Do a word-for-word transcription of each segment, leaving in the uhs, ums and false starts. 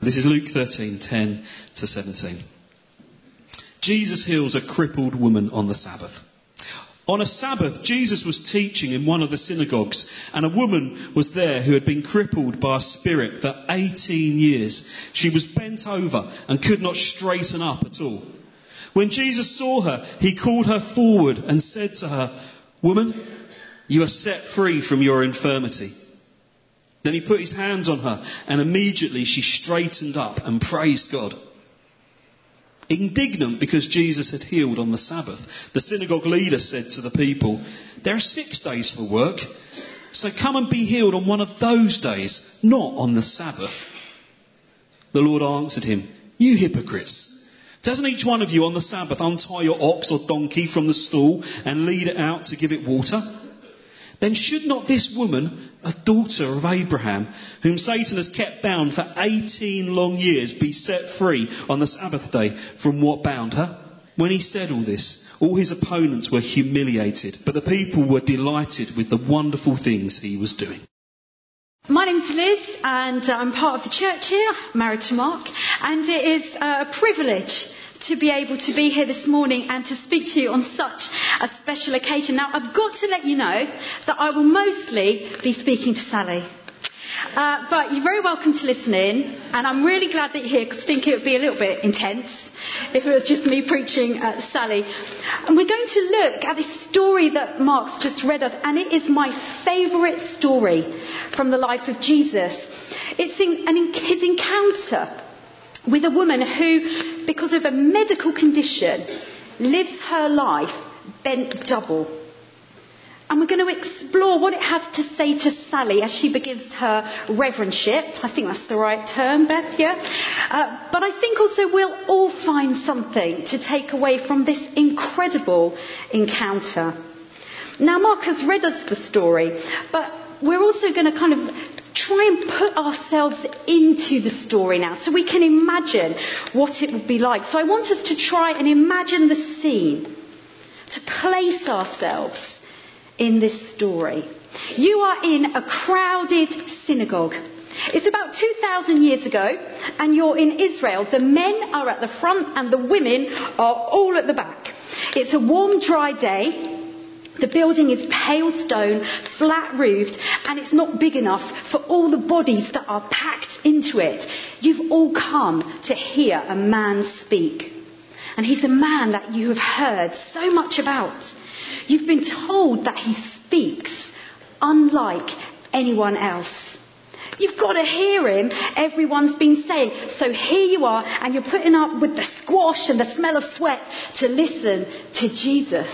This is Luke thirteen, ten to seventeen. Jesus heals a crippled woman on the Sabbath. On a Sabbath, Jesus was teaching in one of the synagogues, and a woman was there who had been crippled by a spirit for eighteen years. She was bent over and could not straighten up at all. When Jesus saw her, he called her forward and said to her, "Woman, you are set free from your infirmity." Then he put his hands on her, and immediately she straightened up and praised God. Indignant because Jesus had healed on the Sabbath, the synagogue leader said to the people, "There are six days for work, so come and be healed on one of those days, not on the Sabbath." The Lord answered him, "You hypocrites! Doesn't each one of you on the Sabbath untie your ox or donkey from the stall and lead it out to give it water? Then should not this woman, a daughter of Abraham, whom Satan has kept bound for eighteen long years, be set free on the Sabbath day from what bound her?" When he said all this, all his opponents were humiliated, but the people were delighted with the wonderful things he was doing. My name's Liz, and I'm part of the church here, married to Mark, and it is a privilege to be able to be here this morning and to speak to you on such a special occasion. Now, I've got to let you know that I will mostly be speaking to Sally. Uh, but you're very welcome to listen in, and I'm really glad that you're here because I think it would be a little bit intense if it was just me preaching at Sally. And we're going to look at this story that Mark's just read us, and it is my favourite story from the life of Jesus. It's in, an, his encounter with a woman who, because of a medical condition, lives her life bent double. And we're going to explore what it has to say to Sally as she begins her reverendship. I think that's the right term, Beth, yeah? Uh, but I think also we'll all find something to take away from this incredible encounter. Now, Mark has read us the story, but we're also going to kind of try and put ourselves into the story now so we can imagine what it would be like. So I want us to try and imagine the scene, to place ourselves in this story. You are in a crowded synagogue. It's about two thousand years ago, and you're in Israel. The men are at the front and the women are all at the back. It's a warm, dry day. The building is pale stone, flat-roofed, and it's not big enough for all the bodies that are packed into it. You've all come to hear a man speak. And he's a man that you have heard so much about. You've been told that he speaks unlike anyone else. You've got to hear him, everyone's been saying. So here you are, and you're putting up with the squash and the smell of sweat to listen to Jesus.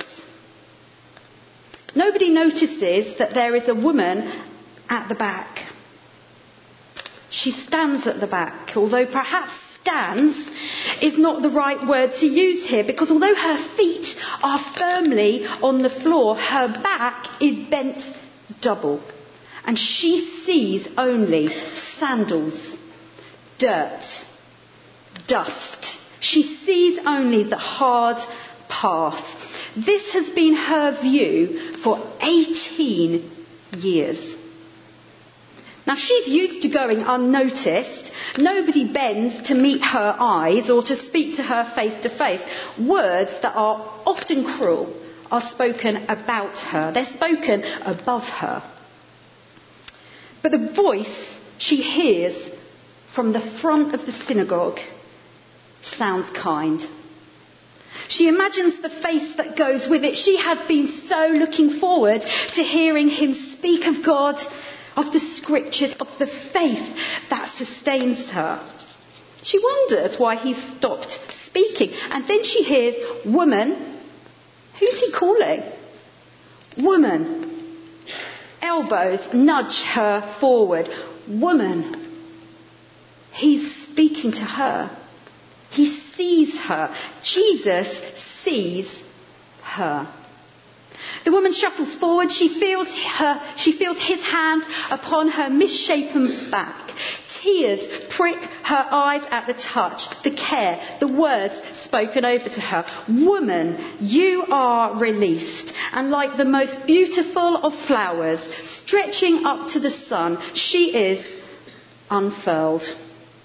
Nobody notices that there is a woman at the back. She stands at the back, although perhaps stands is not the right word to use here, because although her feet are firmly on the floor, her back is bent double. And she sees only sandals, dirt, dust. She sees only the hard path. This has been her view for eighteen years. Now, she's used to going unnoticed. Nobody bends to meet her eyes or to speak to her face to face. Words that are often cruel are spoken about her. They're spoken above her. But the voice she hears from the front of the synagogue sounds kind. She imagines the face that goes with it. She has been so looking forward to hearing him speak of God, of the scriptures, of the faith that sustains her. She wonders why he stopped speaking. And then she hears, "Woman." Who's he calling? "Woman." Elbows nudge her forward. "Woman." He's speaking to her. He sees her. Jesus sees her. The woman shuffles forward. She feels her. She feels his hands upon her misshapen back. Tears prick her eyes at the touch, the care, the words spoken over to her. "Woman, you are released." And like the most beautiful of flowers, stretching up to the sun, she is unfurled.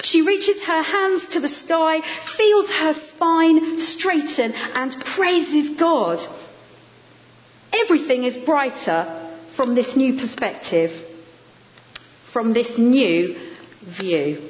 She reaches her hands to the sky, feels her spine straighten, and praises God. Everything is brighter from this new perspective, from this new view.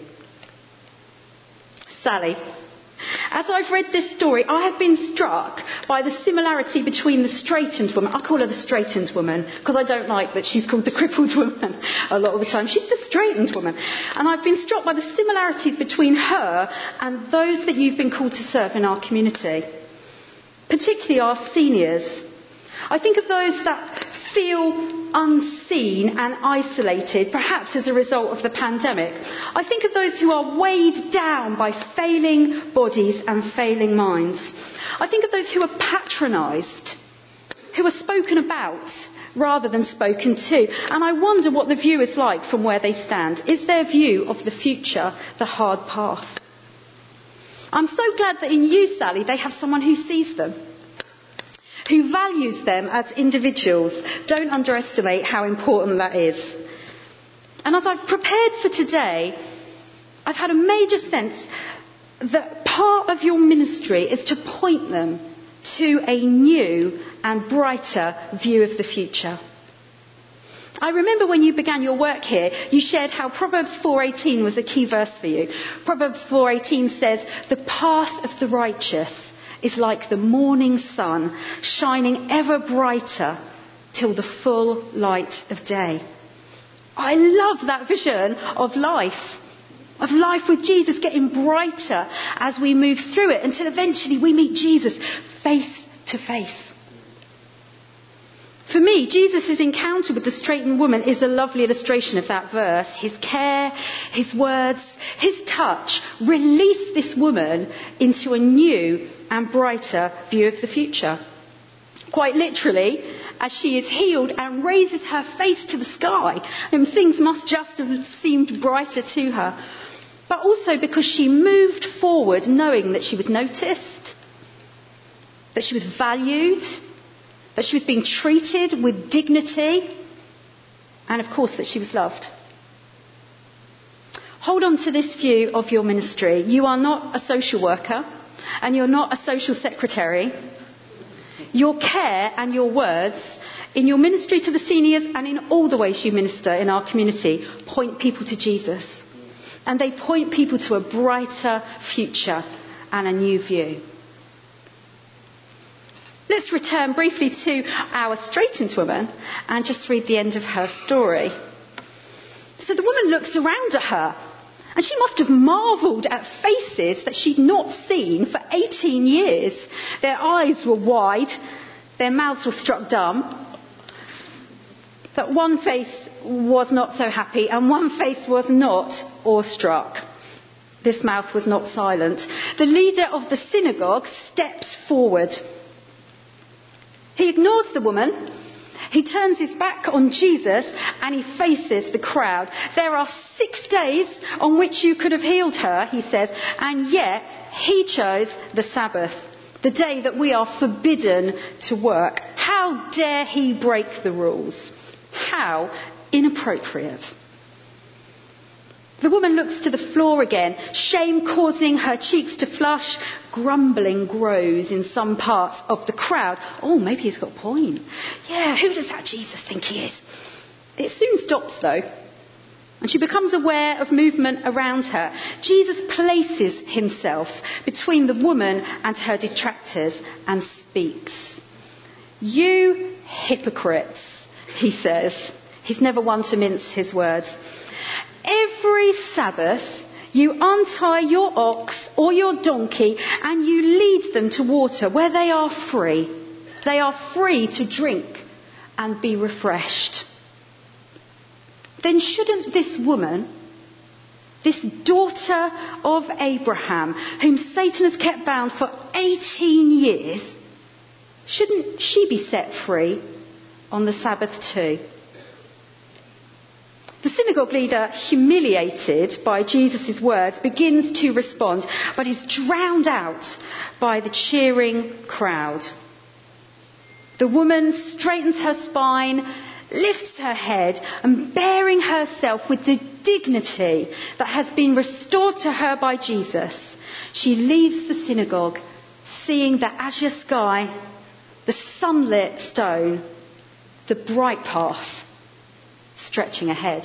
Sally. As I've read this story, I have been struck by the similarity between the straightened woman. I call her the straightened woman because I don't like that she's called the crippled woman a lot of the time. She's the straightened woman. And I've been struck by the similarities between her and those that you've been called to serve in our community, particularly our seniors. I think of those that feel unseen and isolated, perhaps as a result of the pandemic. I think of those who are weighed down by failing bodies and failing minds. I think of those who are patronised, who are spoken about rather than spoken to. And I wonder what the view is like from where they stand. Is their view of the future the hard path? I'm so glad that in you, Sally, they have someone who sees them, who values them as individuals. Don't underestimate how important that is. And as I've prepared for today, I've had a major sense that part of your ministry is to point them to a new and brighter view of the future. I remember when you began your work here, you shared how Proverbs four eighteen was a key verse for you. Proverbs four eighteen says, "The path of the righteous is like the morning sun, shining ever brighter till the full light of day." I love that vision of life, of life with Jesus getting brighter as we move through it until eventually we meet Jesus face to face. For me, Jesus' encounter with the straightened woman is a lovely illustration of that verse. His care, his words, his touch release this woman into a new and brighter view of the future. Quite literally, as she is healed and raises her face to the sky, and things must just have seemed brighter to her. But also because she moved forward knowing that she was noticed, that she was valued, that she was being treated with dignity, and of course that she was loved. Hold on to this view of your ministry. You are not a social worker, and you're not a social secretary. Your care and your words in your ministry to the seniors and in all the ways you minister in our community point people to Jesus. And they point people to a brighter future and a new view. Let's return briefly to our straightened woman and just read the end of her story. So the woman looks around at her, and she must have marvelled at faces that she'd not seen for eighteen years. Their eyes were wide, their mouths were struck dumb. That one face was not so happy, and one face was not awestruck. This mouth was not silent. The leader of the synagogue steps forward. He ignores the woman. He turns his back on Jesus and he faces the crowd. "There are six days on which you could have healed her," he says, "and yet he chose the Sabbath, the day that we are forbidden to work. How dare he break the rules? How inappropriate." The woman looks to the floor again, shame causing her cheeks to flush. Grumbling grows in some parts of the crowd. Oh, maybe he's got a point. Yeah, who does that Jesus think he is? It soon stops though, and she becomes aware of movement around her. Jesus places himself between the woman and her detractors and speaks. "You hypocrites," he says. He's never one to mince his words. "Every Sabbath you untie your ox or your donkey and you lead them to water where they are free. They are free to drink and be refreshed. Then shouldn't this woman, this daughter of Abraham, whom Satan has kept bound for eighteen years, shouldn't she be set free on the Sabbath too?" The synagogue leader, humiliated by Jesus' words, begins to respond, but is drowned out by the cheering crowd. The woman straightens her spine, lifts her head and, bearing herself with the dignity that has been restored to her by Jesus, she leaves the synagogue, seeing the azure sky, the sunlit stone, the bright path stretching ahead.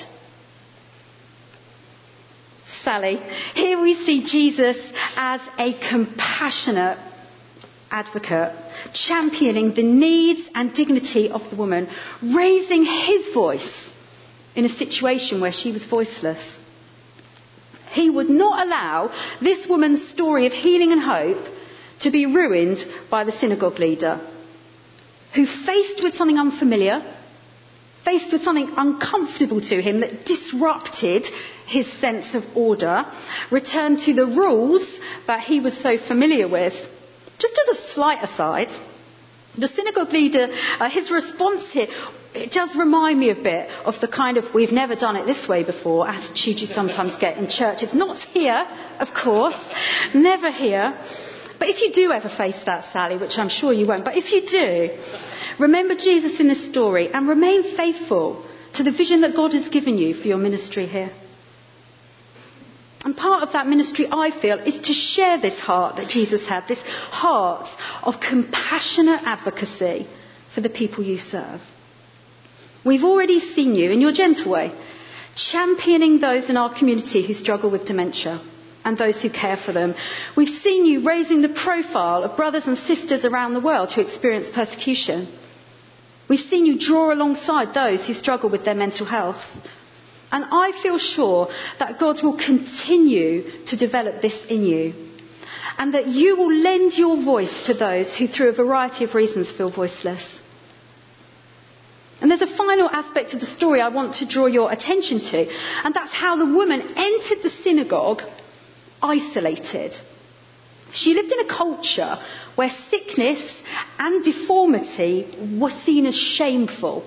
Sally, here we see Jesus as a compassionate advocate, championing the needs and dignity of the woman, raising his voice in a situation where she was voiceless. He would not allow this woman's story of healing and hope to be ruined by the synagogue leader, who, faced with something unfamiliar, faced with something uncomfortable to him that disrupted his sense of order, returned to the rules that he was so familiar with. Just as a slight aside, the synagogue leader, uh, his response here, it does remind me a bit of the kind of "we've never done it this way before" attitude you sometimes get in churches. Not here, of course, never here. But if you do ever face that, Sally, which I'm sure you won't, but if you do, remember Jesus in this story and remain faithful to the vision that God has given you for your ministry here. And part of that ministry, I feel, is to share this heart that Jesus had, this heart of compassionate advocacy for the people you serve. We've already seen you, in your gentle way, championing those in our community who struggle with dementia and those who care for them. We've seen you raising the profile of brothers and sisters around the world who experience persecution. We've seen you draw alongside those who struggle with their mental health. And I feel sure that God will continue to develop this in you, and that you will lend your voice to those who, through a variety of reasons, feel voiceless. And there's a final aspect of the story I want to draw your attention to, and that's how the woman entered the synagogue isolated. She lived in a culture where sickness and deformity were seen as shameful.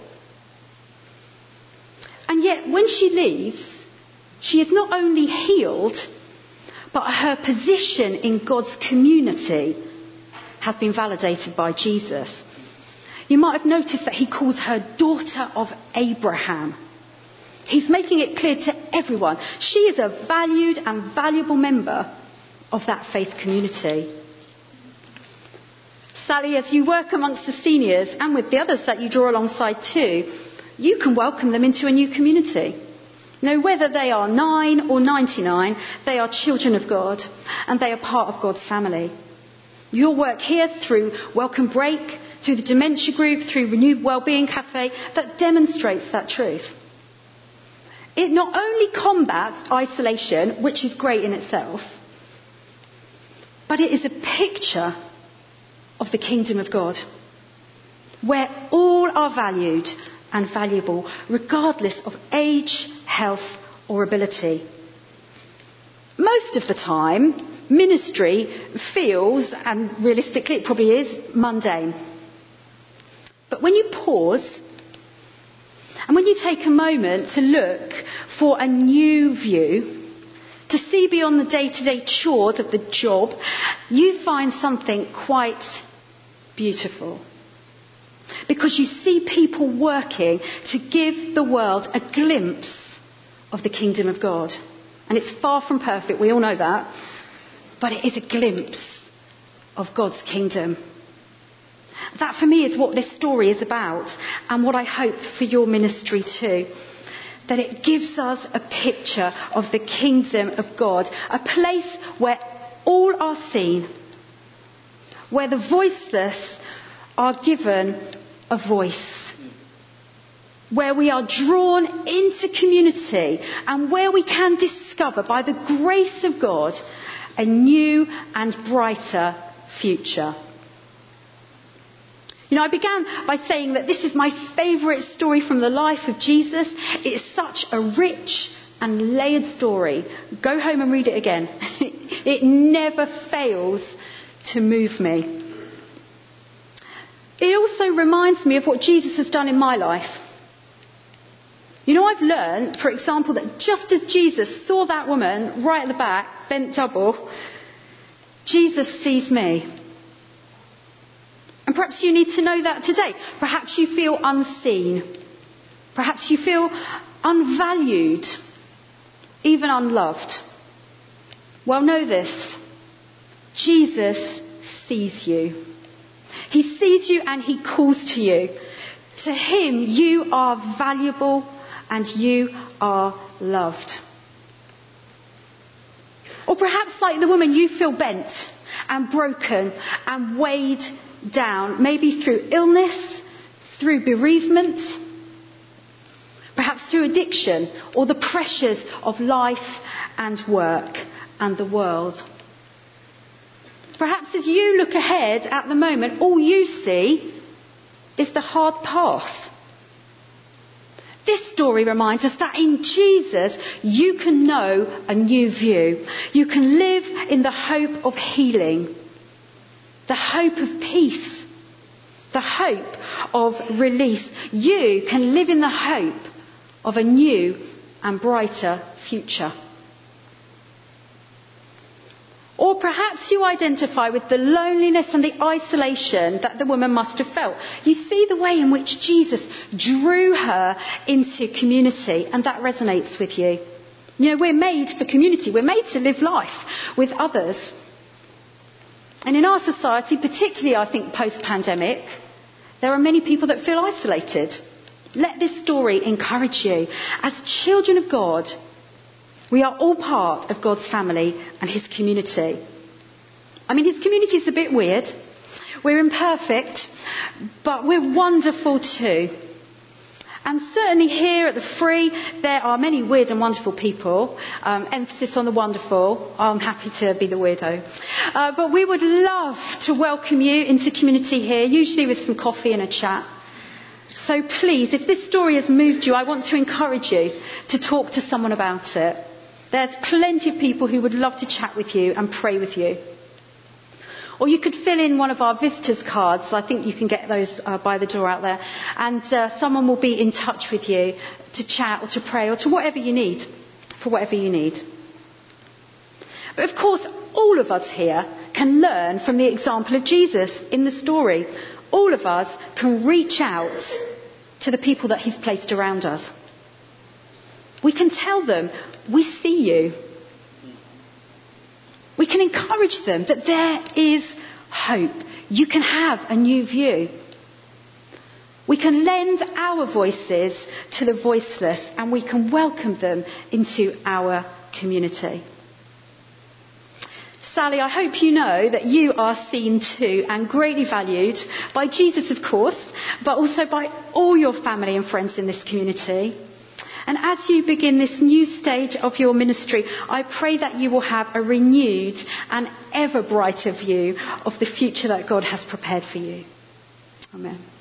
And yet, when she leaves, she is not only healed, but her position in God's community has been validated by Jesus. You might have noticed that he calls her daughter of Abraham. He's making it clear to everyone she is a valued and valuable member of that faith community. Sally, as you work amongst the seniors and with the others that you draw alongside too, you can welcome them into a new community. Now, whether they are nine or ninety-nine, they are children of God and they are part of God's family. Your work here through Welcome Break, through the Dementia Group, through Renewed Wellbeing Cafe, that demonstrates that truth. It not only combats isolation, which is great in itself, but it is a picture of the kingdom of God, where all are valued and valuable, regardless of age, health or ability. Most of the time, ministry feels, and realistically it probably is, mundane. But when you pause, and when you take a moment to look for a new view, to see beyond the day-to-day chores of the job, you find something quite beautiful. Because you see people working to give the world a glimpse of the kingdom of God. And it's far from perfect, we all know that. But it is a glimpse of God's kingdom. That for me is what this story is about, and what I hope for your ministry too. That it gives us a picture of the kingdom of God, a place where all are seen, where the voiceless are given a voice, where we are drawn into community, and where we can discover, by the grace of God, a new and brighter future. You know, I began by saying that this is my favourite story from the life of Jesus. It is such a rich and layered story. Go home and read it again. It never fails to move me. It also reminds me of what Jesus has done in my life. You know, I've learned, for example, that just as Jesus saw that woman right at the back, bent double, Jesus sees me. And perhaps you need to know that today. Perhaps you feel unseen. Perhaps you feel unvalued, even unloved. Well, know this. Jesus sees you. He sees you and he calls to you. To him, you are valuable and you are loved. Or perhaps like the woman, you feel bent and broken and weighed down, maybe through illness, through bereavement, perhaps through addiction or the pressures of life and work and the world. Perhaps as you look ahead at the moment, all you see is the hard path. This story reminds us that in Jesus you can know a new view. You can live in the hope of healing, the hope of peace, the hope of release. You can live in the hope of a new and brighter future. Or perhaps you identify with the loneliness and the isolation that the woman must have felt. You see the way in which Jesus drew her into community, and that resonates with you. You know, we're made for community. We're made to live life with others. And in our society, particularly I think post-pandemic, there are many people that feel isolated. Let this story encourage you. As children of God, we are all part of God's family and his community. I mean, his community is a bit weird. We're imperfect, but we're wonderful too. And certainly here at the Free, there are many weird and wonderful people. Um, emphasis on the wonderful. I'm happy to be the weirdo. Uh, but we would love to welcome you into community here, usually with some coffee and a chat. So please, if this story has moved you, I want to encourage you to talk to someone about it. There's plenty of people who would love to chat with you and pray with you. Or you could fill in one of our visitors cards. I think you can get those uh, by the door out there. And uh, someone will be in touch with you to chat or to pray or to whatever you need, for whatever you need. But of course, all of us here can learn from the example of Jesus in the story. All of us can reach out to the people that he's placed around us. We can tell them, we see you. We can encourage them that there is hope. You can have a new view. We can lend our voices to the voiceless and we can welcome them into our community. Sally, I hope you know that you are seen too and greatly valued by Jesus, of course, but also by all your family and friends in this community. And as you begin this new stage of your ministry, I pray that you will have a renewed and ever brighter view of the future that God has prepared for you. Amen.